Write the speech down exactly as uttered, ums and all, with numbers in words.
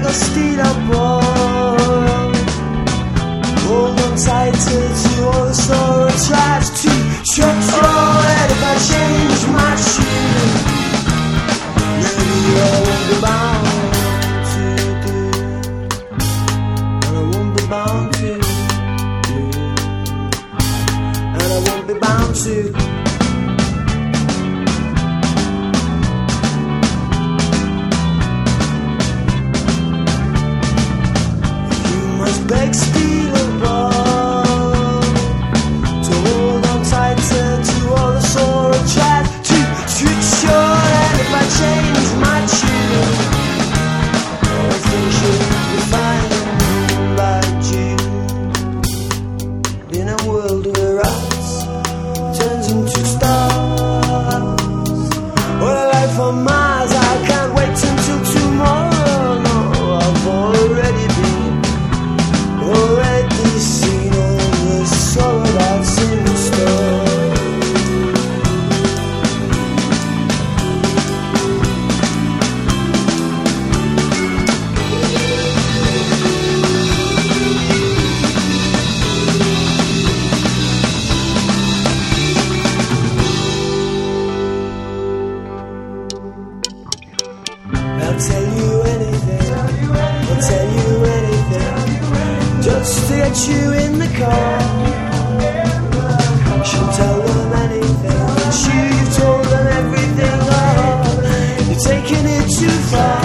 the steel up wall. Hold on tighter to all the sorrow tries to shut your head if I change my tune. Maybe I won't be bound to do, and I won't be bound to do, and I won't be bound to. Beg steel above to hold on tighter to all the sorrow tries to switch your head if I change my tune. All things should be fine by June. In a world where rats turns into stars, or a life on Mars, I can't wait until tomorrow. No, I've already been already seen all the sorrow that's in store. I'll tell you anything, I'll tell you anything, just to get you in the car. You should tell them anything, but you've told them everything. Oh, you're taking it too far.